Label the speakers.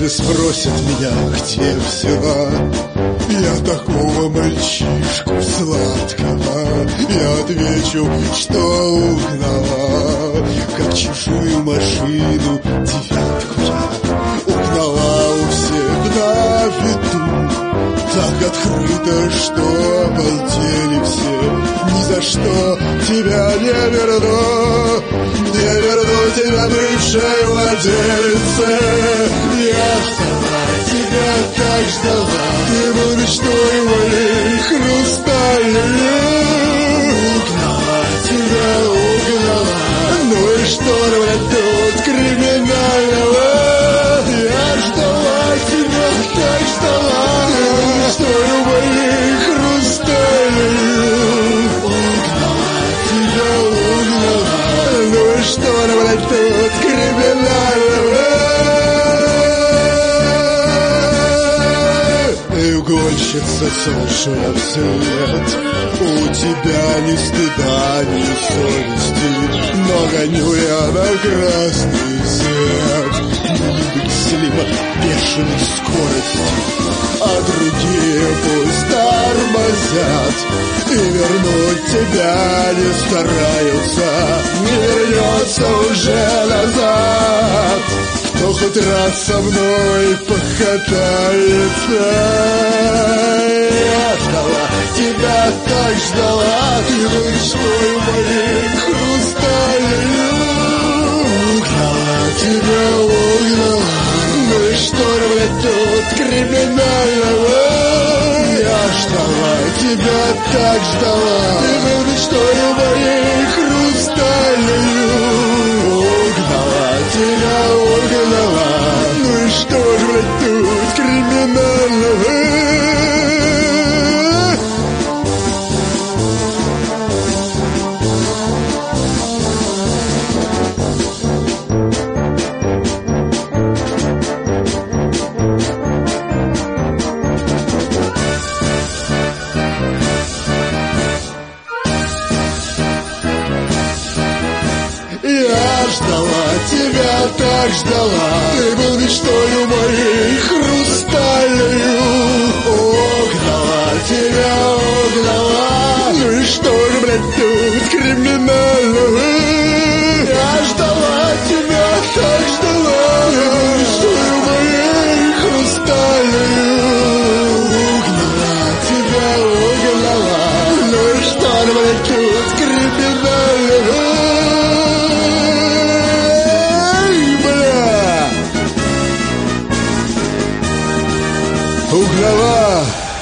Speaker 1: Если спросят меня, где взяла я такого мальчишку сладкого, я отвечу, что угнала, как чужую машину девятку я угнала у всех на виду. Так открыто, что обалдели все. Ни за что тебя не верну, не верну тебя бывшей владелице. Я ждала тебя, так ждала, ты был мечтой моей хрустальной. Угнала тебя, угнала, ну и что, блядь, тут криминального? Я ждала тебя, так ждала, мечтой моей хрустальной. Угнала тебя, угнала, ну и что, блядь, тут криминального? Ты угонщица, сошла вслед, у тебя ни стыда, ни совести, но гоню я на красный свет. Немыслимо бешеной скорости, а другие пусть тормозят, и вернуть тебя не стараются, не вернется уже назад. Кто хоть раз со мной покатается. Я ждала тебя, так ждала, ты мечтой моей хрустальной. Угнала тебя, угнала, ну и что, блядь, тут криминального? Я ждала тебя, так ждала, ты был мечтой моей хрустальной. Угнала тебя, угнала, ну и что ж, блядь, тут криминального? Я ждала тебя, так ждала, ты был мечтою моей хрустальной. Угнала тебя, угнала, ну и что же, блядь, тут криминального? Я ждала тебя, так ждала, ты был мечтою моей хрустальной. Угнала тебя, угнала, ну и что же, блядь, тут криминального? Угнала